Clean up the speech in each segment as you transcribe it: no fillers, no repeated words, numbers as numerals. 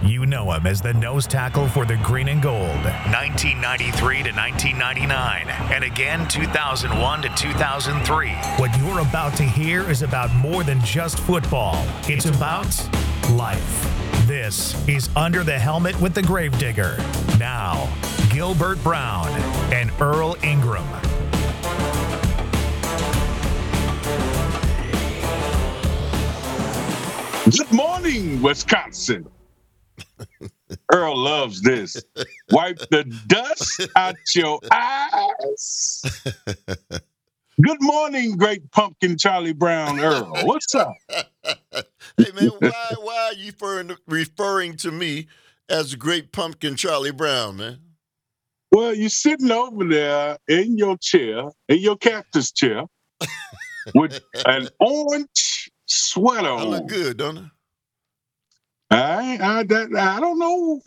You know him as the nose tackle for the green and gold, 1993 to 1999, and again 2001 to 2003. What you're about to hear is about more than just football. It's about life. This is Under the Helmet with the Gravedigger. Now, Gilbert Brown and Earl Ingram. Good morning, Wisconsin. Earl loves this. Wipe the dust out your eyes. Good morning, great pumpkin Charlie Brown Earl. What's up? Hey, man, why are you referring to me as the great pumpkin Charlie Brown, man? Well, you're sitting over there in your chair, in your cactus chair, with an orange sweater on. I look good, don't I? I don't know.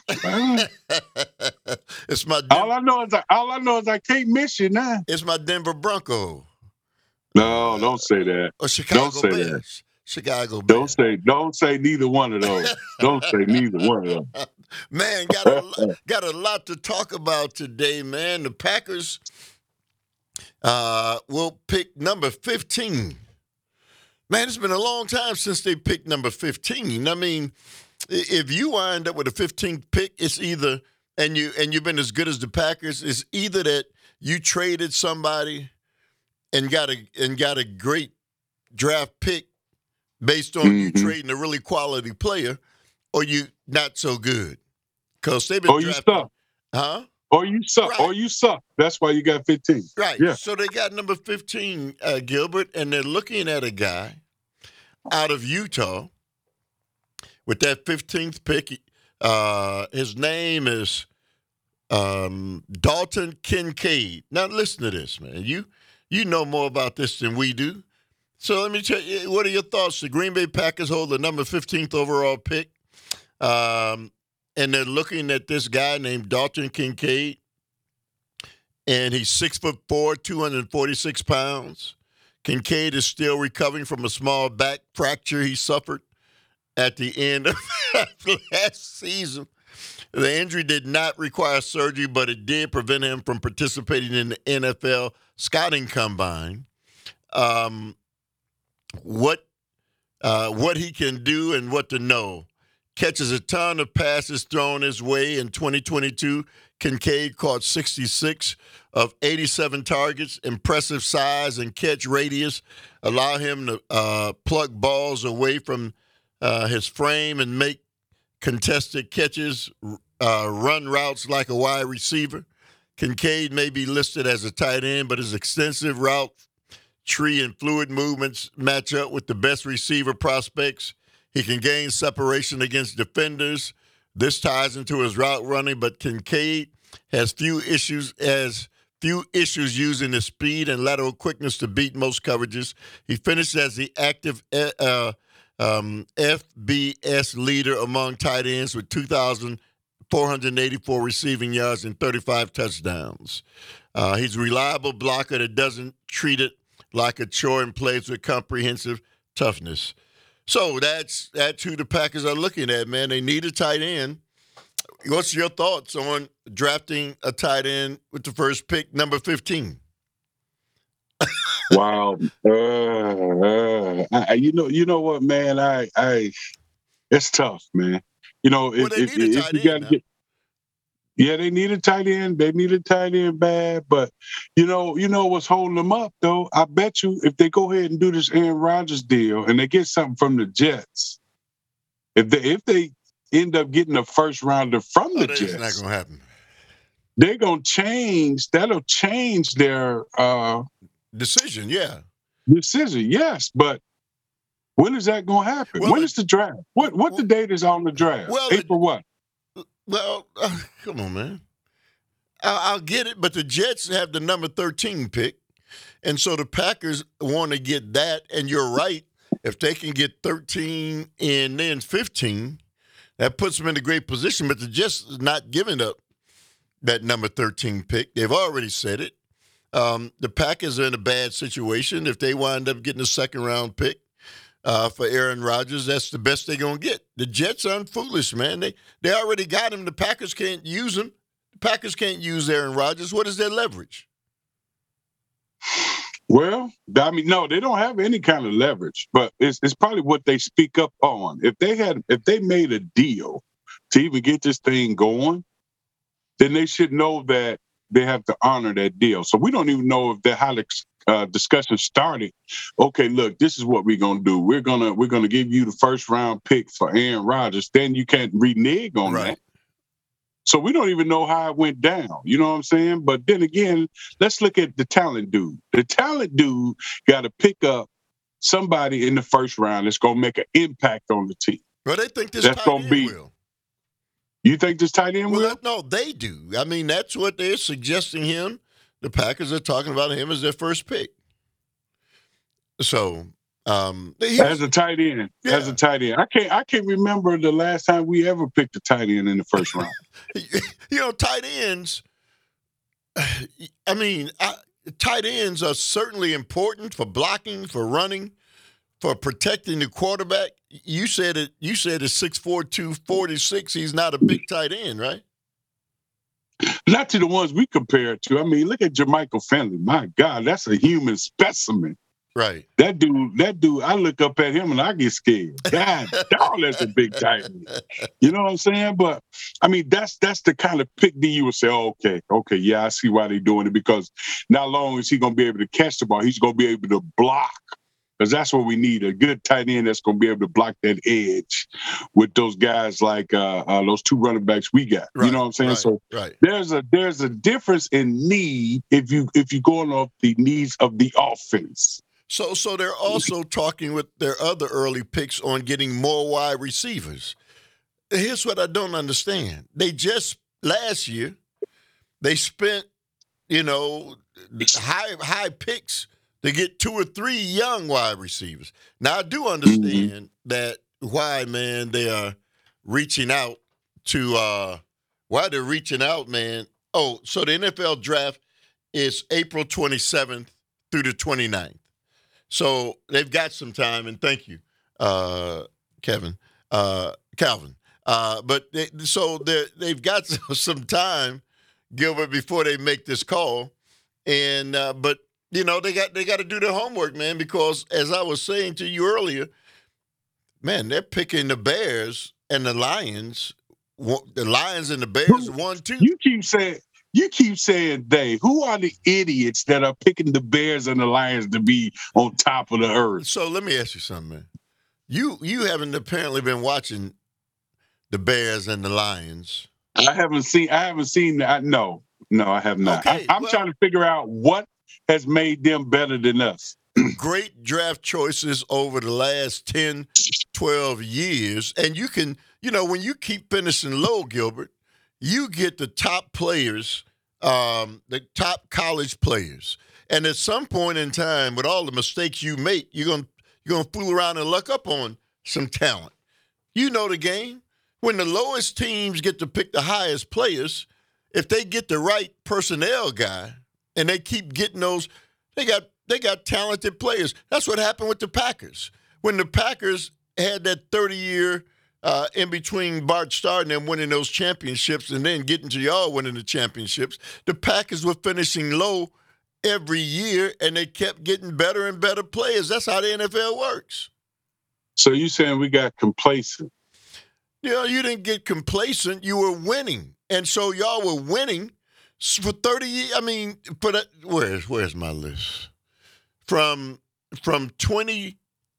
It's my all I know is I can't miss you now. It's my Denver Bronco. No, don't say that. Or Chicago don't say Bears. That. Chicago Bears. Don't say neither one of those. Don't say neither one of those. Man, got a lot to talk about today, man. The Packers will pick number 15. Man, it's been a long time since they picked number 15. I mean, if you wind up with a 15th pick, it's either and you've been as good as the Packers, it's either that you traded somebody and got a great draft pick based on you trading a really quality player, or you not so good. Because they've been you suck. Huh? Or you suck. Right. Or you suck. That's why you got 15. Right. Yeah. So they got number 15, Gilbert, and they're looking at a guy out of Utah with that 15th pick. His name is Dalton Kincaid. Now listen to this, man. You know more about this than we do. So let me tell you, what are your thoughts? The Green Bay Packers hold the number 15th overall pick. And they're looking at this guy named Dalton Kincaid. And he's 6'4", 246 pounds. Kincaid is still recovering from a small back fracture he suffered at the end of last season. The injury did not require surgery, but it did prevent him from participating in the NFL scouting combine. What he can do and what to know. Catches a ton of passes thrown his way. In 2022, Kincaid caught 66 of 87 targets. Impressive size and catch radius allow him to pluck balls away from his frame and make contested catches, run routes like a wide receiver. Kincaid may be listed as a tight end, but his extensive route tree and fluid movements match up with the best receiver prospects. He can gain separation against defenders. This ties into his route running, but Kincaid has few issues using his speed and lateral quickness to beat most coverages. He finished as the active FBS leader among tight ends with 2,484 receiving yards and 35 touchdowns. He's a reliable blocker that doesn't treat it like a chore and plays with comprehensive toughness. So that's who the Packers are looking at, man. They need a tight end. What's your thoughts on drafting a tight end with the first pick, number 15? Wow. You know what, man? It's tough, man. You know, they need a tight end. Yeah, they need a tight end. They need a tight end bad. But you know what's holding them up, though? I bet you if they go ahead and do this Aaron Rodgers deal and they get something from the Jets, if they end up getting a first rounder from the Jets, it's not going to happen. They're going to change. That'll change their decision. Yeah, decision. Yes, but when is that going to happen? When is the draft? What the date is on the draft? April what? Well, come on, man. I'll get it, but the Jets have the number 13 pick, and so the Packers want to get that, and you're right. If they can get 13 and then 15, that puts them in a great position, but the Jets is not giving up that number 13 pick. They've already said it. The Packers are in a bad situation. If they wind up getting a second-round pick for Aaron Rodgers, that's the best they're going to get. The Jets aren't foolish, man. They already got him. The Packers can't use him. The Packers can't use Aaron Rodgers. What is their leverage? Well, I mean, no, they don't have any kind of leverage, but it's probably what they speak up on. If they made a deal to even get this thing going, then they should know that they have to honor that deal. So we don't even know if how the discussion started. Okay, look, this is what we're gonna do. We're gonna give you the first round pick for Aaron Rodgers. Then you can't renege on that. So we don't even know how it went down. You know what I'm saying? But then again, let's look at the talent dude. The talent dude got to pick up somebody in the first round that's going to make an impact on the team. Well, they think this tight end will. You think this tight end will? No, they do. I mean, that's what they're suggesting him. The Packers are talking about him as their first pick. So, as a tight end, I can't remember the last time we ever picked a tight end in the first round. Tight ends. I mean, tight ends are certainly important for blocking, for running, for protecting the quarterback. You said it. You said it's 6'4", 246. He's not a big tight end, right? Not to the ones we compare it to. I mean, look at Jermichael Finley. My God, that's a human specimen. Right. That dude, I look up at him and I get scared. God, dog, that's a big tight end. You know what I'm saying? But, I mean, that's the kind of pick that you would say, oh, okay, yeah, I see why they're doing it, because not long as he's going to be able to catch the ball, he's going to be able to block, because that's what we need, a good tight end that's going to be able to block that edge with those guys like those two running backs we got. Right, you know what I'm saying? Right. There's a difference in need if you're going off the needs of the offense. So they're also talking with their other early picks on getting more wide receivers. Here's what I don't understand. They just last year they spent, high picks to get 2 or 3 young wide receivers. Now I do understand that why they are reaching out to why they're reaching out, man. Oh, so the NFL draft is April 27th through the 29th. So they've got some time, and thank you, Calvin. But they've got some time, Gilbert, before they make this call. And but they got to do their homework, man, because as I was saying to you earlier, man, they're picking the Bears and the Lions. The Lions and the Bears 1-2. You keep saying they. Who are the idiots that are picking the Bears and the Lions to be on top of the earth? So let me ask you something, man. You haven't apparently been watching the Bears and the Lions. I haven't seen that. No, I have not. Okay, I'm trying to figure out what has made them better than us. Great draft choices over the last 10, 12 years. And you can, when you keep finishing low, Gilbert, you get the top players, the top college players. And at some point in time, with all the mistakes you make, you're gonna fool around and luck up on some talent. You know the game. When the lowest teams get to pick the highest players, if they get the right personnel guy and they keep getting those, they got talented players. That's what happened with the Packers. When the Packers had that 30-year in between Bart Starr and them winning those championships and then getting to y'all winning the championships, the Packers were finishing low every year, and they kept getting better and better players. That's how the NFL works. So you saying we got complacent? You didn't get complacent. You were winning. And so y'all were winning for 30 years. I mean, where's my list? From 2000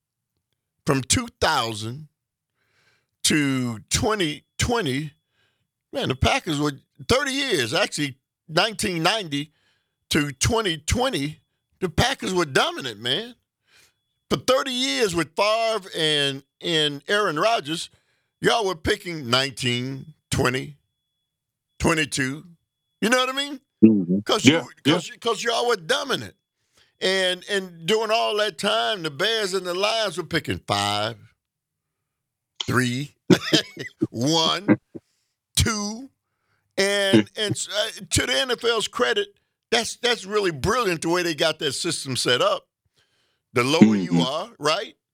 to 2020, man, the Packers were 30 years. Actually, 1990 to 2020, the Packers were dominant, man. For 30 years with Favre and Aaron Rodgers, y'all were picking 19, 20, 22. You know what I mean? Because y'all were dominant. And during all that time, the Bears and the Lions were picking 5, 3, 1, 2, and to the NFL's credit, that's really brilliant the way they got that system set up. The lower you are, right,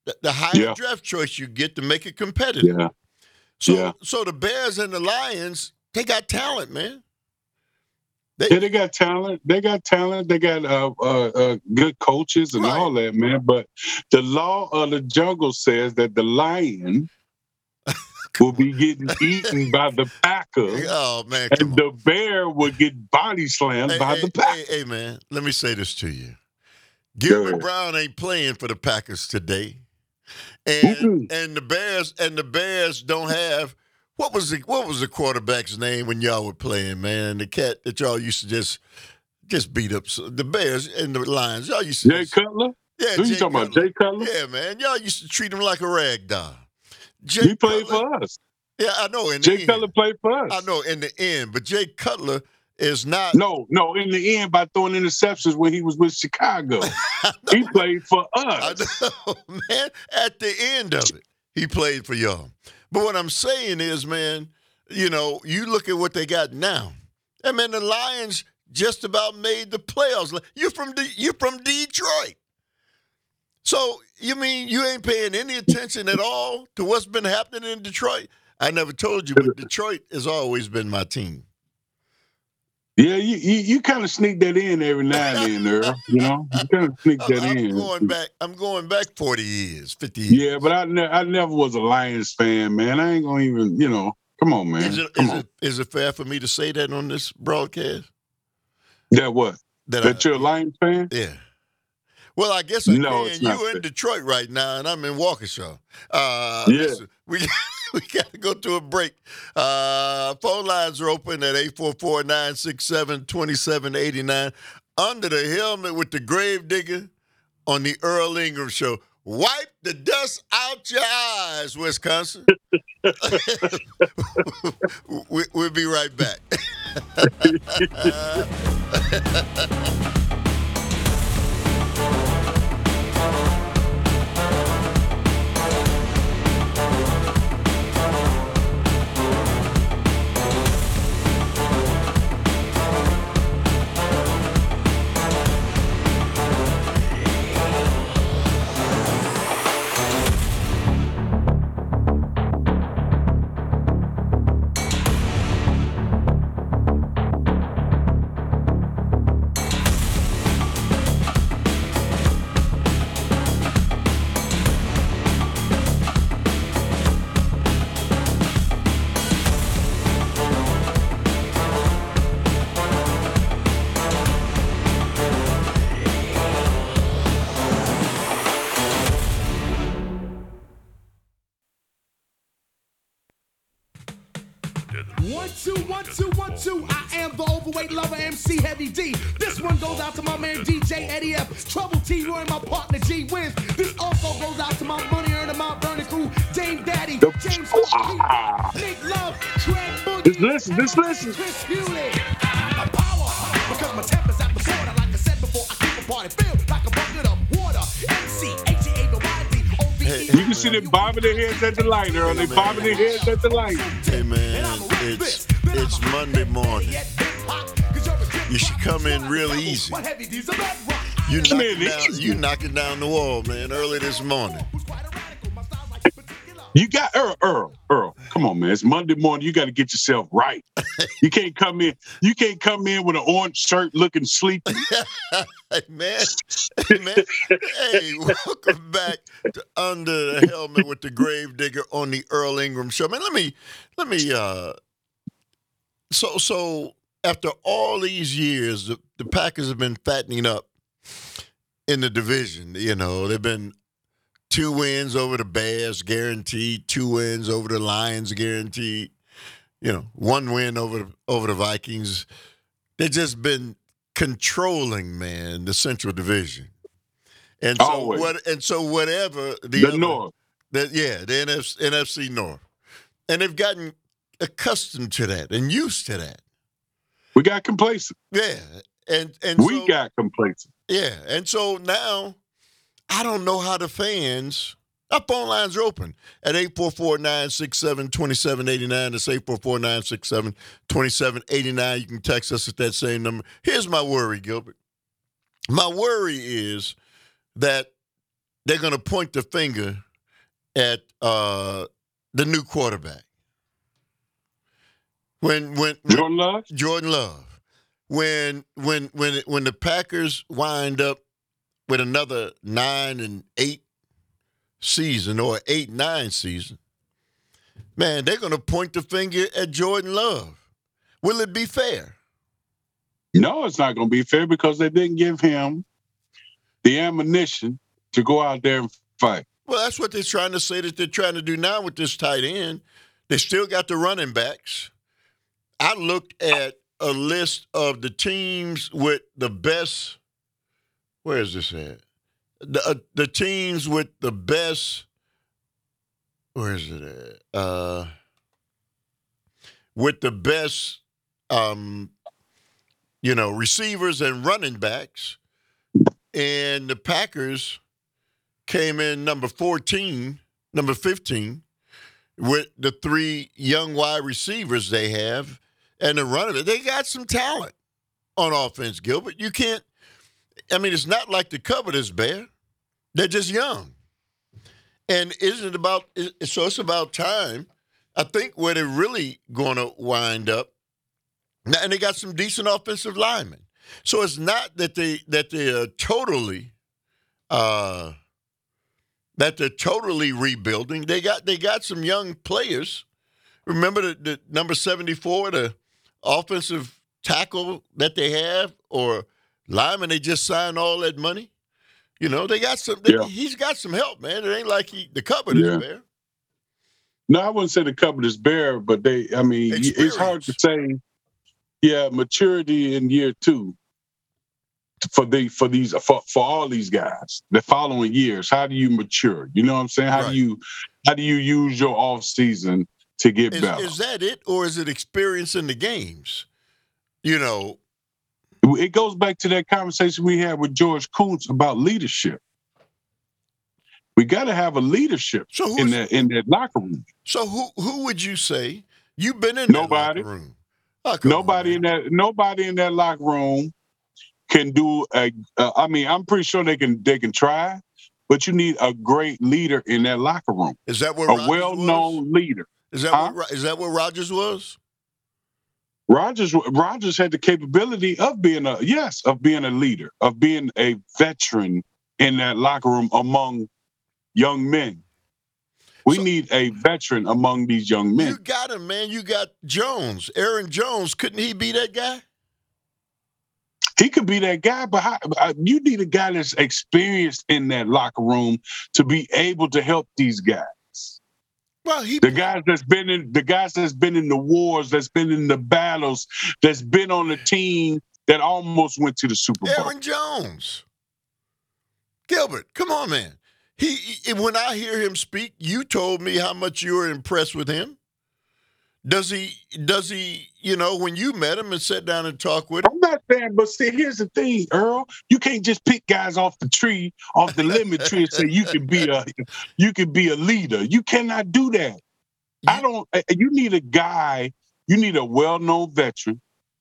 the higher Yeah. draft choice you get to make it competitive. Yeah. So, Yeah. so the Bears and the Lions, they got talent, man. Yeah, they got talent. They got talent. They got good coaches and Right. all that, man. But the law of the jungle says that the lion will be getting eaten by the Packers, Oh man, come and on. the bear will get body slammed by the Packers. Hey, man, let me say this to you. Go Gilbert ahead. Brown ain't playing for the Packers today. Mm-mm. And the Bears don't have what was the quarterback's name when y'all were playing, man? The cat that y'all used to just beat up the Bears and the Lions. Y'all used to Jay Cutler? Yeah, Who you talking about, Jay Cutler? Yeah, man. Y'all used to treat him like a rag doll. He played for us. Yeah, I know. Jay Cutler played for us. I know in the end, but Jay Cutler is not. No, in the end, by throwing interceptions when he was with Chicago. He played for I us. know, man. At the end of it, he played for y'all. But what I'm saying is, man, you look at what they got now. I mean, the Lions just about made the playoffs. You're from Detroit. So, you mean you ain't paying any attention at all to what's been happening in Detroit? I never told you, but Detroit has always been my team. Yeah, you kind of sneak that in every now and then, Earl. You kind of sneak that in. I'm going back 40 years, 50 years. Yeah, but I never was a Lions fan, man. I ain't gonna even, come on, man. Is it fair for me to say that on this broadcast? That what? That you're a Lions fan? Yeah. Well, I guess I No, can. it's not You're in fair. Detroit right now, and I'm in Waukesha. Yeah. Listen, we got to go to a break. Phone lines are open at 844-967-2789. Under the helmet with the grave digger on the Earl Ingram Show. Wipe the dust out your eyes, Wisconsin. We'll be right back. One, two. I am the overweight lover, MC Heavy D. This one goes out to my man DJ Eddie F. Trouble T, Roy, my partner G Wiz. This also goes out to my money earner, my burning crew, Dame Daddy, James Hardy, Nick Love, Trent Boogie. Just listen. Chris Hewlett. I'm a power, because my temper's at the border. Like I said before, I keep a party filled like a bucket of water. MC, H-E-A-B-Y-D, O-V-E. You can see them bobbing their heads at the light, Earl. They bobbing their heads at the light. Hey, man, it's Monday morning. You should come in real easy. You knocking down the wall, man, early this morning. You got Earl. Come on, man. It's Monday morning. You got to get yourself right. You can't come in with an orange shirt looking sleepy. Hey, man. Hey, welcome back to Under the Helmet with the Grave Digger on the Earl Ingram Show. Man, let me so after all these years, the Packers have been fattening up in the division. They've been 2 wins over the Bears, guaranteed. 2 wins over the Lions, guaranteed. 1 win over the Vikings. They've just been controlling, man, the Central Division. And so Always. Whatever the North. the NFC North. And they've gotten accustomed to that and used to that. We got complacent. Yeah. And we got complacent. Yeah. And so now I don't know how the fans. Our phone lines are open at 844-967-2789. That's 844-967-2789. You can text us at that same number. Here's my worry, Gilbert. My worry is that they're going to point the finger at the new quarterback. When Jordan Love? Jordan Love. When the Packers wind up with another 9-8 season or 8-9 season, man, they're going to point the finger at Jordan Love. Will it be fair? No, it's not going to be fair because they didn't give him the ammunition to go out there and fight. Well, that's what they're trying to say that they're trying to do now with this tight end. They still got the running backs. I looked at a list of the teams with the best. Where is this at? The teams with the best. Where is it at? With the best, receivers and running backs, and the Packers came in number 14, number 15, with the 3 young wide receivers they have and the running. They got some talent on offense, Gilbert. You can't. I mean, it's not like the cupboard is bare. They're just young. And isn't it about – so it's about time, I think, where they're really going to wind up. And they got some decent offensive linemen. So it's not that they are totally that they're totally rebuilding. They got some young players. Remember the number 74, the offensive tackle that they have, or lineman they just signed all that money? You know, they got some. He's got some help, man. It ain't like the cupboard is bare. No, I wouldn't say the cupboard is bare, but it's hard to say. Yeah, maturity in year 2 for all these guys. The following years, how do you mature? You know what I'm saying? How do you use your off season to get better? Is that it, or is it experience in the games? You know. It goes back to that conversation we had with George Kuntz about leadership. We got to have a leadership in that locker room. So who would you say you've been in that locker room? Oh, nobody in that locker room can do I'm pretty sure they can try, but you need a great leader in that locker room. Is that what a well-known leader? Is that what Rodgers was? Rodgers had the capability of being a leader, of being a veteran in that locker room among young men. We need a veteran among these young men. You got him, man. You got Jones, Aaron Jones. Couldn't he be that guy? He could be that guy, but you need a guy that's experienced in that locker room to be able to help these guys. Well, the guys that's been in the wars, that's been in the battles, that's been on the team that almost went to the Super Bowl. Aaron Jones, Gilbert, come on, man. When I hear him speak, you told me how much you were impressed with him. Does he, when you met him and sat down and talked with him? I'm not saying, but see, here's the thing, Earl. You can't just pick guys off the lemon tree and say you can be a leader. You cannot do that. You need a guy, you need a well-known veteran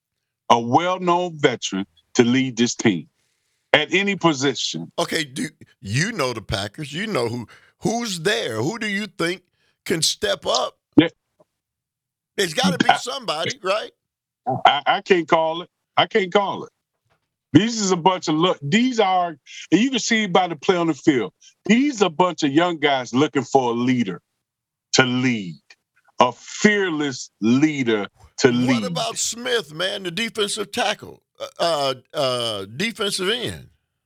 to lead this team at any position. Okay, you know the Packers. You know who's there. Who do you think can step up? Yeah. There's got to be somebody, right? I can't call it. These is a bunch of and you can see by the play on the field, these are a bunch of young guys looking for a leader to lead, a fearless leader to lead. What about Smith, man, the defensive tackle, defensive end?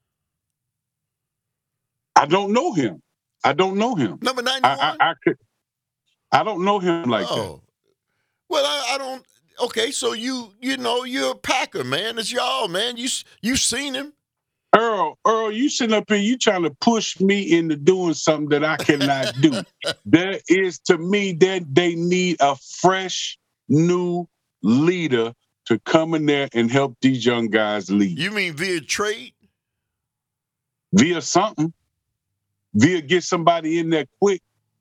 I don't know him. Number 91? I don't know him like that. Well, I don't. Okay, so you're a Packer, man. It's y'all, man. You seen him. Earl, you sitting up here, you trying to push me into doing something that I cannot do. There is, to me, that they need a fresh, new leader to come in there and help these young guys lead. You mean via trade? Via something. Via get somebody in there quick.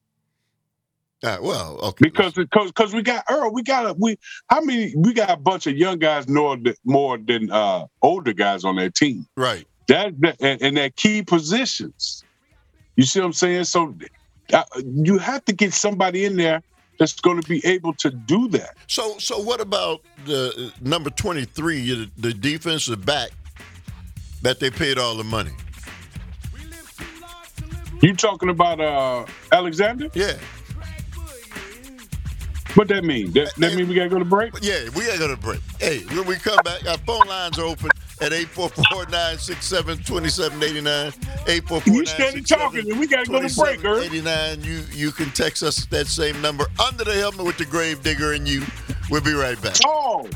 Well, okay. Because we got Earl, we got a bunch of young guys more than older guys on that team. Right. And their key positions. You see what I'm saying? So you have to get somebody in there that's going to be able to do that. So what about the number 23, the defensive back that they paid all the money? You talking about Alexander? Yeah. What that mean? That mean we got to go to break? Yeah, we got to go to break. Hey, when we come back, our phone lines are open at 844-967-2789. 844-967-2789. You steady talking, and we got to go to break, girl. 89. You can text us that same number under the helmet with the grave digger and you. We'll be right back. Call.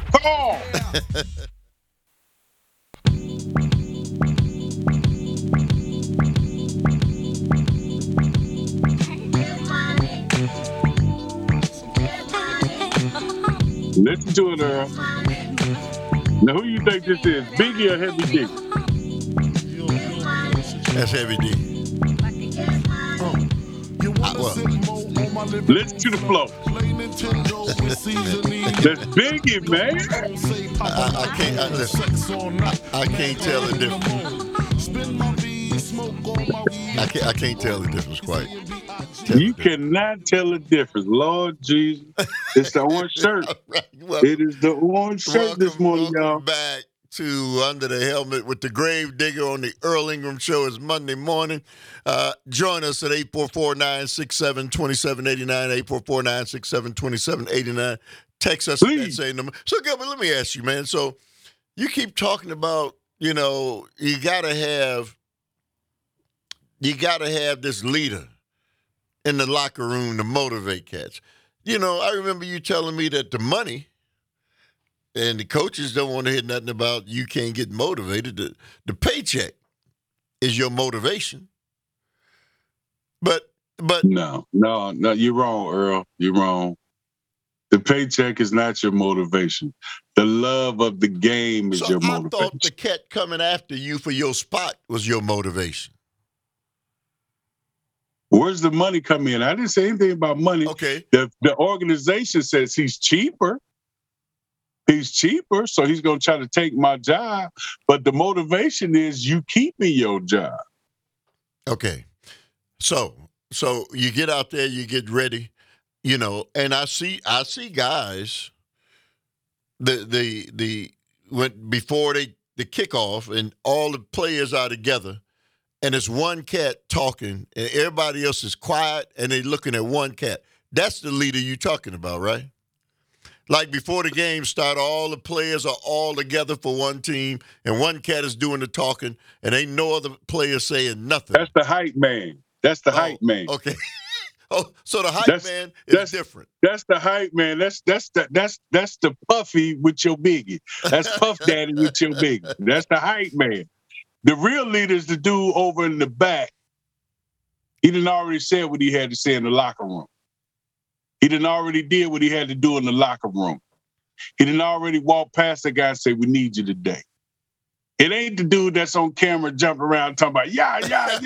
Listen to it, Earl. Now, who you think this is, Biggie or Heavy D? That's Heavy D. Listen to the flow. That's Biggie, man. I can't tell the difference. I can't tell the difference quite. You cannot tell the difference. Lord Jesus. It's the orange shirt. It is the orange shirt this morning, y'all. Back to Under the Helmet with the Grave Digger on the Earl Ingram Show. It's Monday morning. Join us at 844-967-2789, 844-967-2789. Text us at that same number. So, Gilbert, let me ask you, man. So, you keep talking about, you gotta have this leader in the locker room to motivate cats. I remember you telling me that the money and the coaches don't want to hear nothing about you can't get motivated. The paycheck is your motivation. But No, you're wrong, Earl. You're wrong. The paycheck is not your motivation. The love of the game is your motivation. I thought the cat coming after you for your spot was your motivation. Where's the money come in? I didn't say anything about money. Okay. The organization says he's cheaper. He's cheaper, so he's going to try to take my job. But the motivation is you keeping your job. Okay. So you get out there, you get ready, and I see guys before the kickoff and all the players are together. And it's one cat talking, and everybody else is quiet, and they're looking at one cat. That's the leader you're talking about, right? Like before the game start, all the players are all together for one team, and one cat is doing the talking, and ain't no other player saying nothing. That's the hype man. That's the hype man. Okay. So the hype man is different. That's the hype man. That's the Puffy with your biggie. That's Puff Daddy with your biggie. That's the hype man. The real leader is the dude over in the back. He done already said what he had to say in the locker room. He done already did what he had to do in the locker room. He done already walked past the guy and say, "We need you today." It ain't the dude that's on camera jumping around talking about, yeah,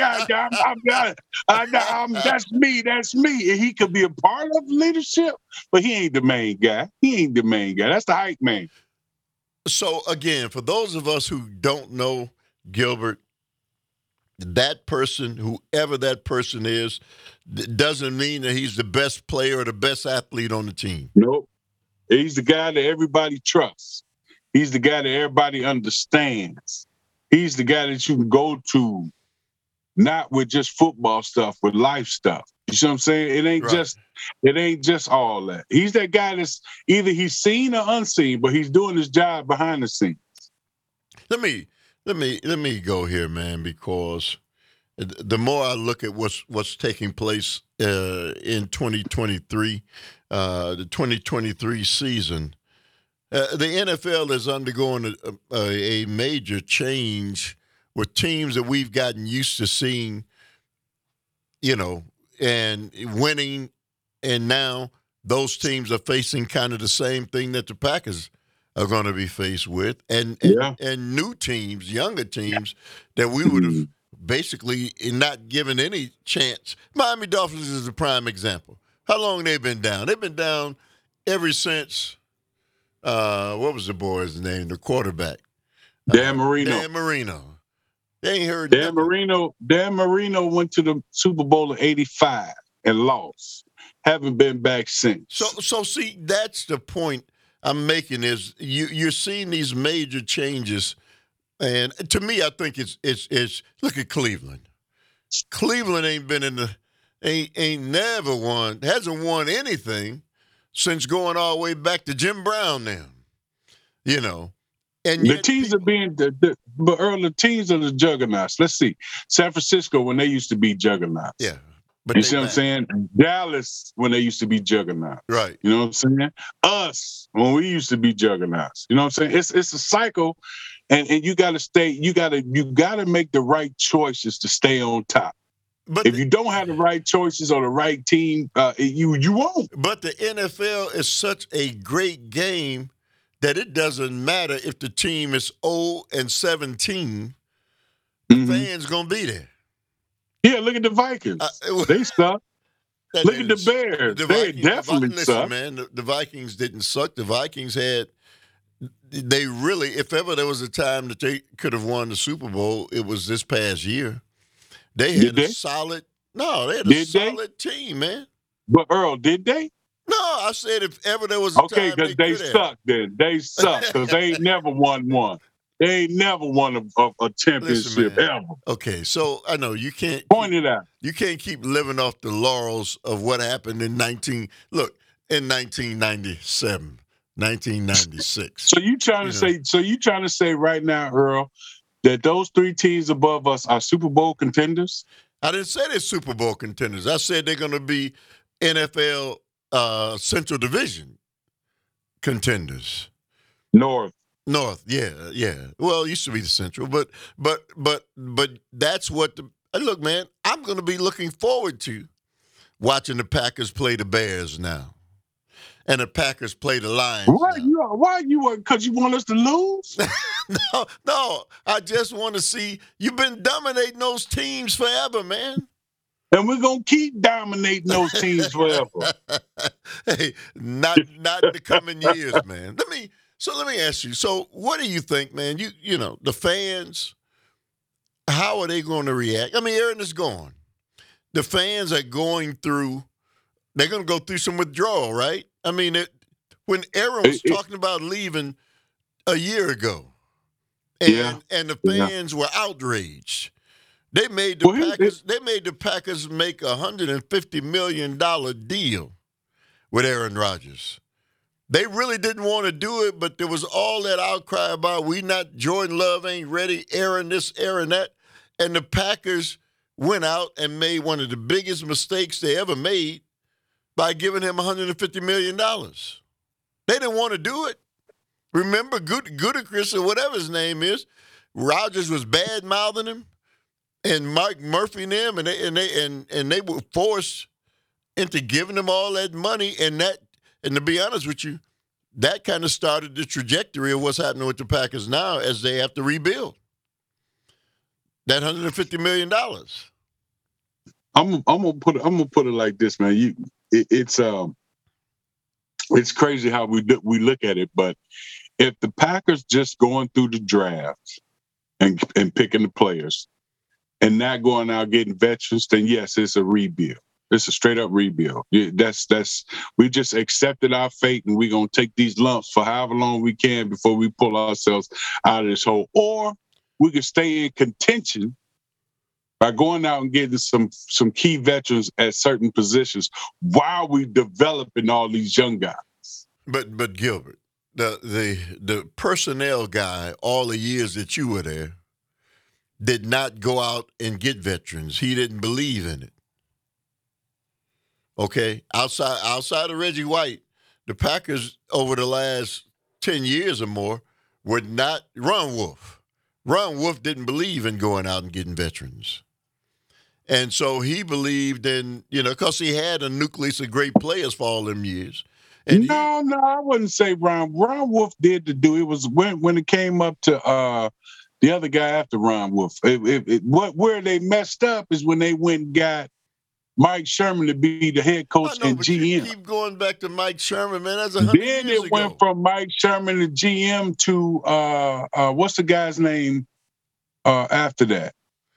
that's me. And he could be a part of leadership, but he ain't the main guy. That's the hype man. So, again, for those of us who don't know Gilbert, that person, whoever that person is, doesn't mean that he's the best player or the best athlete on the team. Nope. He's the guy that everybody trusts. He's the guy that everybody understands. He's the guy that you can go to, not with just football stuff, with life stuff. You see what I'm saying? It ain't just all that. He's that guy that's either he's seen or unseen, but he's doing his job behind the scenes. Let me go here, man, because the more I look at what's taking place in 2023, the 2023 season, the NFL is undergoing a major change with teams that we've gotten used to seeing, and winning, and now those teams are facing kind of the same thing that the Packers are going to be faced with, and new teams, younger teams that we would have basically not given any chance. Miami Dolphins is a prime example. How long they've been down? They've been down ever since, what was the boy's name, the quarterback? Dan Marino. Dan Marino. They ain't heard Dan nothing. Marino went to the Super Bowl in '85 and lost. Haven't been back since. So see, that's the point I'm making is you're seeing these major changes, and to me, I think it's look at Cleveland. Cleveland ain't been in the ain't never won, hasn't won anything since going all the way back to Jim Brown now. You know. And the teams are being, but Earl, the teams are the juggernauts. Let's see, San Francisco when they used to be juggernauts. Yeah, but you see what I'm saying? Dallas when they used to be juggernauts. Right. You know what I'm saying? Us when we used to be juggernauts. You know what I'm saying? It's a cycle, and you got to stay. You got to make the right choices to stay on top. But if you don't have the right choices or the right team, you won't. But the NFL is such a great game that it doesn't matter if the team is 0-17, the fans going to be there. Yeah, look at the Vikings. They suck. Look at the Bears. They definitely suck. Man, the Vikings didn't suck. The Vikings they really, if ever there was a time that they could have won the Super Bowl, it was this past year. They had a solid team, man. But Earl, did they? No, I said if ever there was a time because they suck then. They suck because they ain't never won one. They ain't never won a championship ever. Okay, so I know you can't point it out. You can't keep living off the laurels of what happened in 1997, 1996. So you trying to say right now, Earl, that those three teams above us are Super Bowl contenders? I didn't say they're Super Bowl contenders. I said they're going to be NFL Central Division contenders. North, yeah. Well, it used to be the Central, but that's what look, man. I'm going to be looking forward to watching the Packers play the Bears now, and the Packers play the Lions. Why you? Because you want us to lose? No. I just want to see. You've been dominating those teams forever, man. And we're going to keep dominating those teams forever. Hey, not in the coming years, man. Let me ask you. So what do you think, man? You know, the fans, how are they going to react? I mean, Aaron is gone. The fans are going through, they're going to go through some withdrawal, right? I mean, when Aaron was talking about leaving a year ago, and the fans were outraged. They made the Packers make a $150 million deal with Aaron Rodgers. They really didn't want to do it, but there was all that outcry about Jordan Love ain't ready, Aaron this, Aaron that. And the Packers went out and made one of the biggest mistakes they ever made by giving him $150 million. They didn't want to do it. Remember, Gutekunst or whatever his name is, Rodgers was bad-mouthing him. And Mike Murphy and them, and they were forced into giving them all that money, and to be honest with you, that kind of started the trajectory of what's happening with the Packers now as they have to rebuild. That $150 million. I'm gonna put it like this, man. It's crazy how we look at it, but if the Packers just going through the draft and picking the players, and not going out getting veterans, then yes, it's a rebuild. It's a straight up rebuild. That's we just accepted our fate, and we're gonna take these lumps for however long we can before we pull ourselves out of this hole. Or we could stay in contention by going out and getting some key veterans at certain positions while we developing all these young guys. But Gilbert, the personnel guy, all the years that you were there, did not go out and get veterans. He didn't believe in it. Okay? Outside of Reggie White, the Packers over the last 10 years or more were not Ron Wolf. Ron Wolf didn't believe in going out and getting veterans. And so he believed in, because he had a nucleus of great players for all them years. And no, I wouldn't say Ron. Ron Wolf did it was when it came up to the other guy after Ron Wolf. Where they messed up is when they went and got Mike Sherman to be the head coach and GM. You keep going back to Mike Sherman, man. That's 100 years ago. Then it went from Mike Sherman to GM to what's the guy's name? after that.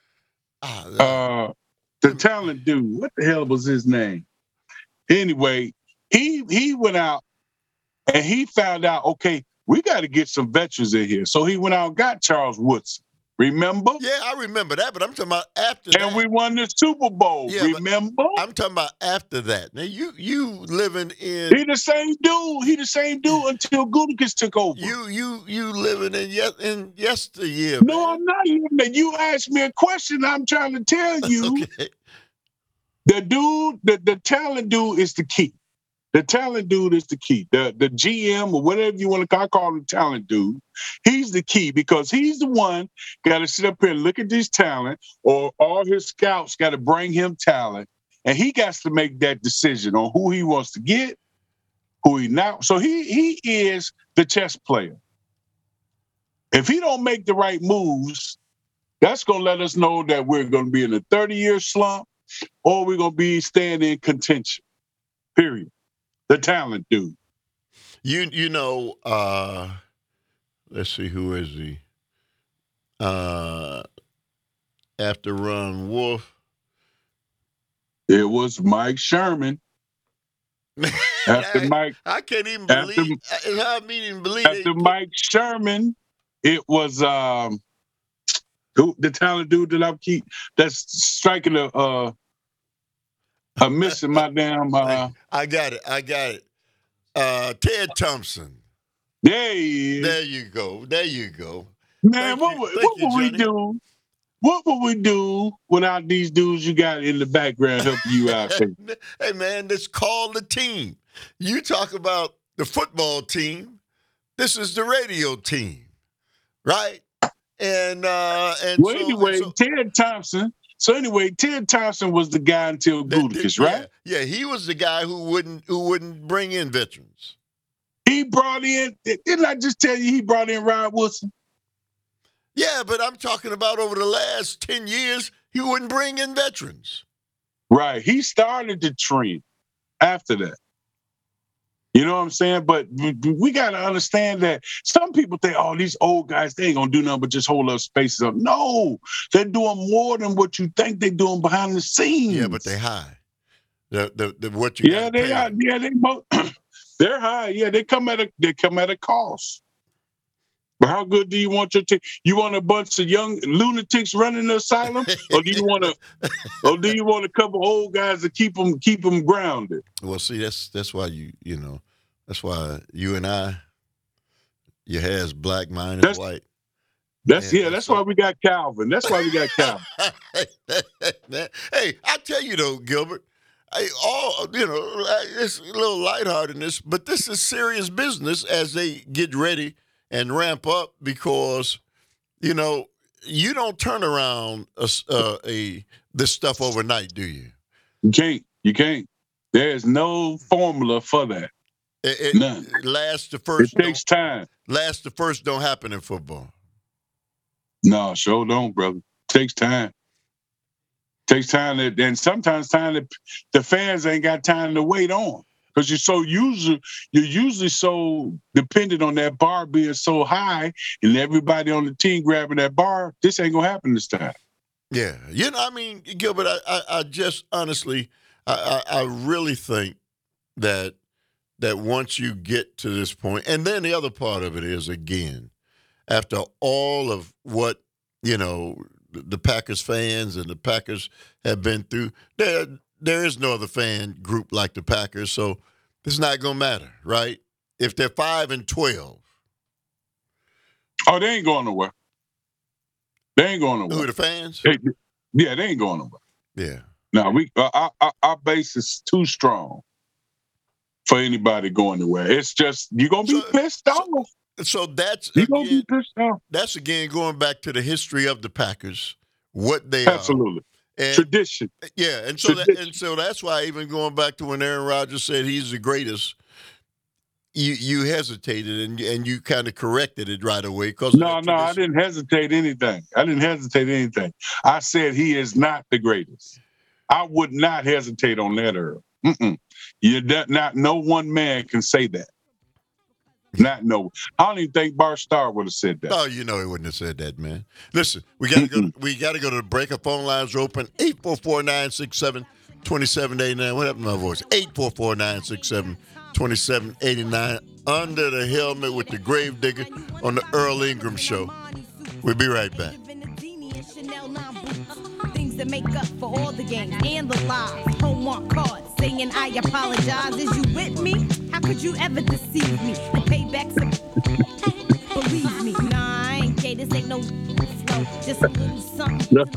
The talent dude, what the hell was his name? Anyway, he went out and he found out, okay, we got to get some veterans in here. So he went out and got Charles Woodson. Remember? Yeah, I remember that, but I'm talking about after that. And we won the Super Bowl. Yeah, remember? I'm talking about after that. Now you living in He the same dude. He the same dude until Gutekunst took over. You living in yesteryear. No, I'm not living. You asked me a question. I'm trying to tell you. Okay. The dude, the talent dude is the key. The talent dude is the key. The GM or whatever you want to call him, talent dude. He's the key because he's the one got to sit up here and look at this talent, or all his scouts got to bring him talent, and he got to make that decision on who he wants to get, who he not. So he is the chess player. If he don't make the right moves, that's going to let us know that we're going to be in a 30-year slump, or we're going to be staying in contention. Period. The talent dude. You know, let's see, who is he? After Ron Wolf. It was Mike Sherman. After Mike, I can't even believe. I can't even believe. After Mike Sherman, it was the talent dude that that's striking I'm missing my damn. I got it. Ted Thompson. There he is. There you go. Man, what would we do? What would we do without these dudes you got in the background helping you out? Hey, man, this called the team. You talk about the football team. This is the radio team, right? And Ted Thompson. So anyway, Ted Thompson was the guy until Gutekunst, right? Yeah, he was the guy who wouldn't bring in veterans. He brought in. Didn't I just tell you he brought in Rod Woodson? Yeah, but I'm talking about over the last 10 years, he wouldn't bring in veterans. Right. He started the trend after that. You know what I'm saying? But we got to understand that some people think, oh, these old guys, they ain't going to do nothing but just hold up spaces up. No, they're doing more than what you think they're doing behind the scenes. Yeah, but they high. The what you Yeah, they are. Yeah, they both. They're high. Yeah, they come at a cost. But how good do you want your team? You want a bunch of young lunatics running the asylum, or do you want a couple old guys to keep them grounded? Well, see, that's why that's why you and I, your hair is black, mine is white. That's why we got Calvin. That's why we got Calvin. Hey, I tell you though, Gilbert, it's a little lightheartedness, but this is serious business as they get ready and ramp up because, you don't turn around this stuff overnight, do you? You can't. There's no formula for that. None. It takes time. Last to first don't happen in football. No, sure don't, brother. Takes time. Takes time, and sometimes time that the fans ain't got time to wait on. Because you're usually so dependent on that bar being so high and everybody on the team grabbing that bar. This ain't gonna happen this time. Yeah, Gilbert, I just honestly, I really think that once you get to this point, and then the other part of it is, again, after all of what the Packers fans and the Packers have been through, there is no other fan group like the Packers, so it's not going to matter, right? If they're 5-12. Oh, they ain't going nowhere. They ain't going nowhere. Who, the fans? They ain't going nowhere. Yeah. No, our base is too strong for anybody going nowhere. It's just, you're going to be pissed off. So that's, you're going to be pissed off. That's, again, going back to the history of the Packers, what they Absolutely. And, tradition. Yeah, and so that's why, even going back to when Aaron Rodgers said he's the greatest, you hesitated and you kind of corrected it right away. No, I didn't hesitate anything. I said he is not the greatest. I would not hesitate on that, Earl. No one man can say that. Not no. I don't even think Bart Starr would have said that. Oh, you know he wouldn't have said that, man. Listen, we got to go. We got to go to the break. Our phone lines are open. 844-967-2789. What happened to my voice? 844-967-2789. Under the Helmet with the Gravedigger on the Earl Ingram Show. We'll be right back. Things that make up for all the games and the lies. Homework cards saying I apologize. Is you with me? How could you ever deceive me? The payback's believe me. Nah, I ain't gay. This ain't no flow. Just a little something.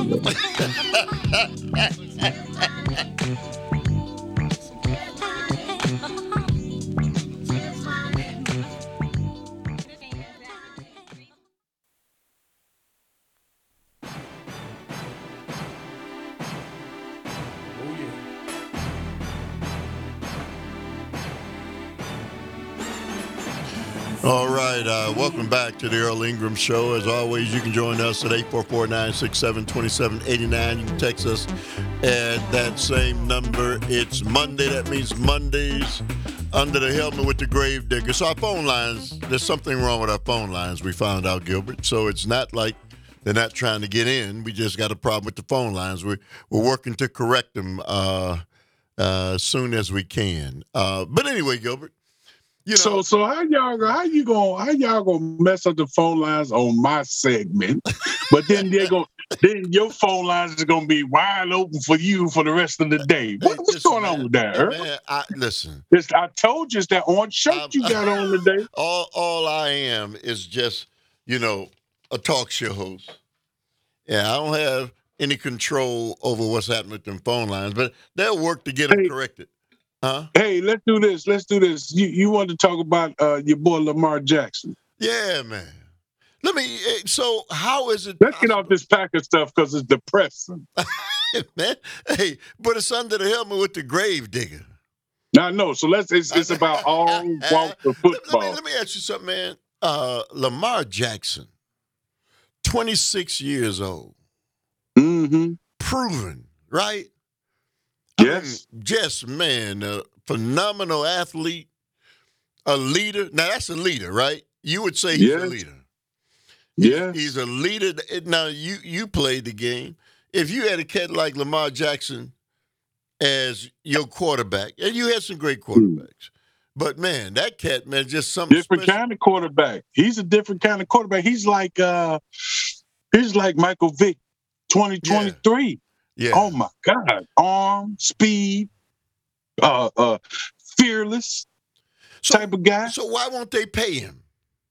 All right, welcome back to the Earl Ingram Show. As always, you can join us at 844-967-2789. You can text us at that same number. It's Monday. That means Mondays under the Helmet with the Gravedigger. So our phone lines, there's something wrong with our phone lines, we found out, Gilbert. So it's not like they're not trying to get in. We just got a problem with the phone lines. We're working to correct them as soon as we can. But anyway, Gilbert. You know, so how y'all gonna mess up the phone lines on my segment, but then then your phone lines are gonna be wide open for you for the rest of the day. What's going on with that, Earl? Man, listen. I told you it's that orange shirt you got on today. All I am is just, a talk show host. Yeah, I don't have any control over what's happening with them phone lines, but they'll work to get them corrected. Huh? Hey, let's do this. You want to talk about your boy Lamar Jackson? Yeah, man. So how is it Let's get off this Packer stuff because it's depressing. Man, hey, but it's under the helmet with the Gravedigger. I know. So it's about all walks of football. Let me ask you something, man. Lamar Jackson, 26 years old. Mm-hmm. Proven, right? Yes. Just, man, a phenomenal athlete, a leader. Now, that's a leader, right? You would say he's a leader. Yeah. He's a leader. Now, you played the game. If you had a cat like Lamar Jackson as your quarterback, and you had some great quarterbacks, but, man, that cat, man, just something different special. kind of quarterback. He's a different kind of quarterback. He's like Michael Vick, 2023. Yeah. Oh my God! Arm, speed, fearless type of guy. So why won't they pay him?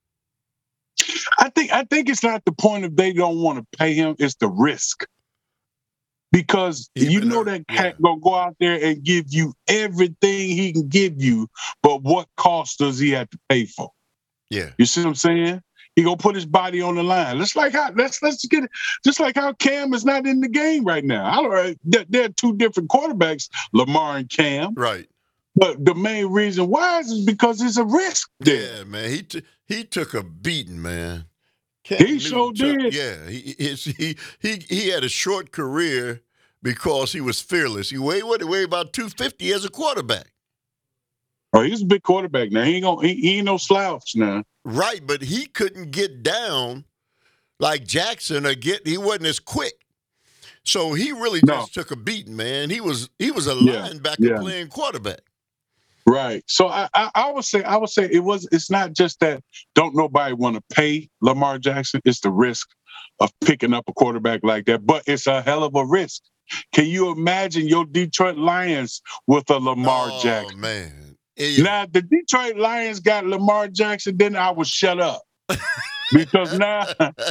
I think it's not the point of they don't want to pay him. It's the risk, because that cat gonna go out there and give you everything he can give you, but what cost does he have to pay for? Yeah, you see what I'm saying? He gonna put his body on the line. Let's get it. Just like how Cam is not in the game right now. There are two different quarterbacks, Lamar and Cam. Right. But the main reason why is because it's a risk there. Yeah, man. He took a beating, man. He sure did. Yeah. He had a short career because he was fearless. He weighed about 250 as a quarterback. Oh, he's a big quarterback now. He ain't no slouch now. Right, but he couldn't get down like Jackson he wasn't as quick. So he really just took a beating, man. He was a linebacker playing quarterback. Right. So I would say it's not just that don't nobody want to pay Lamar Jackson. It's the risk of picking up a quarterback like that. But it's a hell of a risk. Can you imagine your Detroit Lions with a Lamar Jackson? Oh, man. Now, if the Detroit Lions got Lamar Jackson, then I would shut up. because now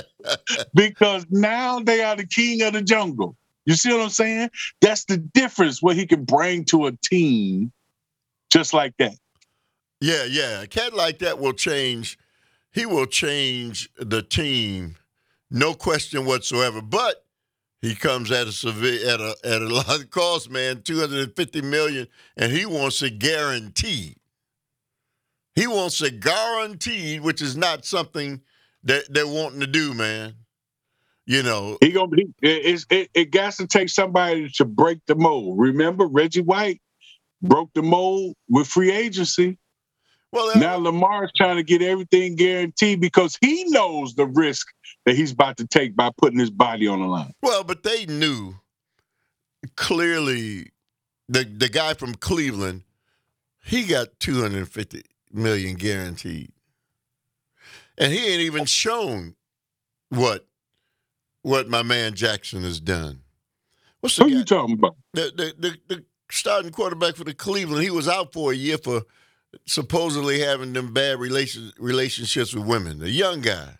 they are the king of the jungle. You see what I'm saying? That's the difference, what he can bring to a team just like that. Yeah. A cat like that will change. He will change the team, no question whatsoever. But he comes at a lot of cost, man, $250 million, and he wants it guaranteed. He wants it guaranteed, which is not something that they're wanting to do, man. It got to take somebody to break the mold. Remember, Reggie White broke the mold with free agency. Well, now Lamar's trying to get everything guaranteed because he knows the risk that he's about to take by putting his body on the line. well, but they knew clearly the guy from Cleveland, he got $250 million guaranteed, and he ain't even shown what my man Jackson has done. What's the Who guy? you talking about? The starting quarterback for the Cleveland, he was out for a year for supposedly having them bad relationships with women. The young guy.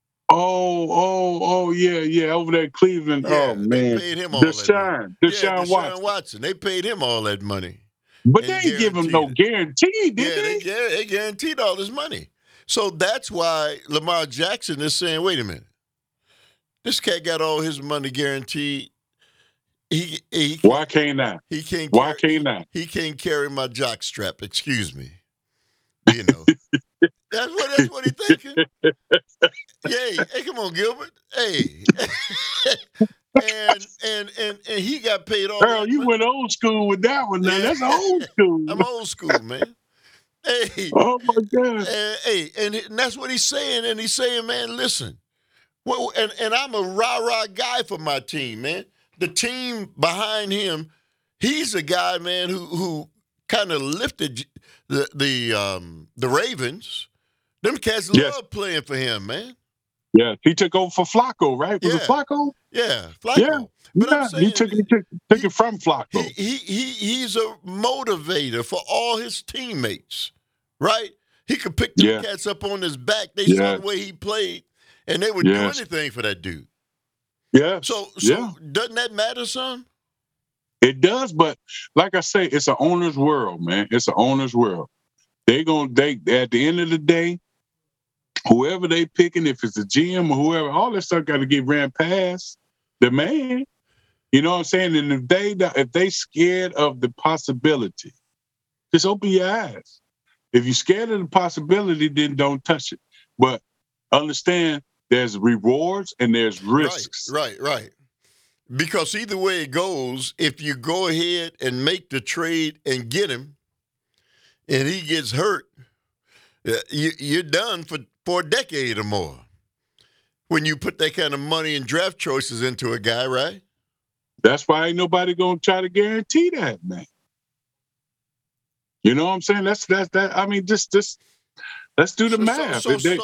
Yeah, over there in Cleveland. Yeah, Oh, man. they paid him all that money. Deshaun Watson. They paid him all that money. But and they ain't give him no guarantee, did they? They guaranteed all this money. So that's why Lamar Jackson is saying, wait a minute. This cat got all his money guaranteed. Why can't I? He can't. Why can't I? He can't carry my jock strap. Excuse me. You know. That's what he thinking. Hey, come on, Gilbert. Hey. and he got paid all. Earl, you went old school with that one. Now that's old school. I'm old school, man. Hey. Oh my God. And that's what he's saying. And he's saying, man, listen. Well, and I'm a rah-rah guy for my team, man. The team behind him, he's a guy, man, who kind of lifted the Ravens. Them cats love playing for him, man. Yeah, he took over for Flacco, right? Was it Flacco? Yeah, Flacco. Yeah, but I'm saying, he took it from Flacco. He's a motivator for all his teammates, right? He could pick them cats up on his back. They saw the way he played, and they would do anything for that dude. Yeah. So doesn't that matter, son? It does, but like I say, it's an owner's world, man. It's an owner's world. They at the end of the day, whoever they picking, if it's the GM or whoever, all that stuff got to get ran past the man. You know what I'm saying? And if they scared of the possibility, just open your eyes. If you're scared of the possibility, then don't touch it. But understand there's rewards and there's risks. Right. Because either way it goes, if you go ahead and make the trade and get him, and he gets hurt, you're done for a decade or more. When you put that kind of money and draft choices into a guy, right? That's why ain't nobody gonna try to guarantee that, man. You know what I'm saying? That's that. I mean, just let's do the math.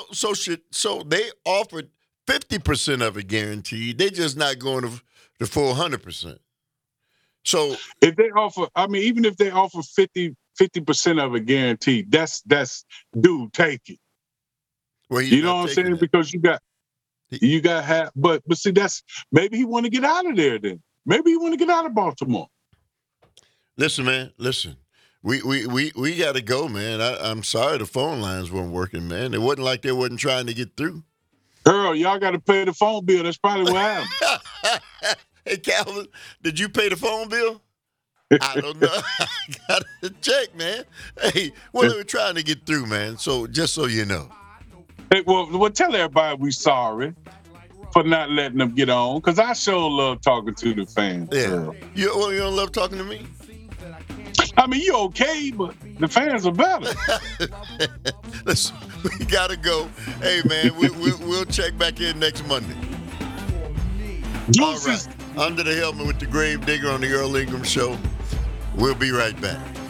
So they offered 50% of it guaranteed. They just not going to the full 100%. So if they offer, I mean, even if they offer 50% of it guaranteed, that's dude, take it. Well, you know what I'm saying? Because you got half, but see, that's maybe he want to get out of there. Then maybe he want to get out of Baltimore. Listen, man. Listen, we got to go, man. I'm sorry the phone lines weren't working, man. It wasn't like they wasn't trying to get through. Earl, y'all got to pay the phone bill. That's probably what happened. Hey, Calvin, did you pay the phone bill? I don't know. I got to check, man. Hey, what are we trying to get through, man? So just so you know. Hey, well, tell everybody we sorry for not letting them get on, because I sure love talking to the fans. Yeah. You don't love talking to me? I mean, you okay, but the fans are better. Listen, we got to go. Hey, man, we'll check back in next Monday. Deuces. All right. Under the Helmet with the Grave Digger on the Earl Ingram Show. We'll be right back.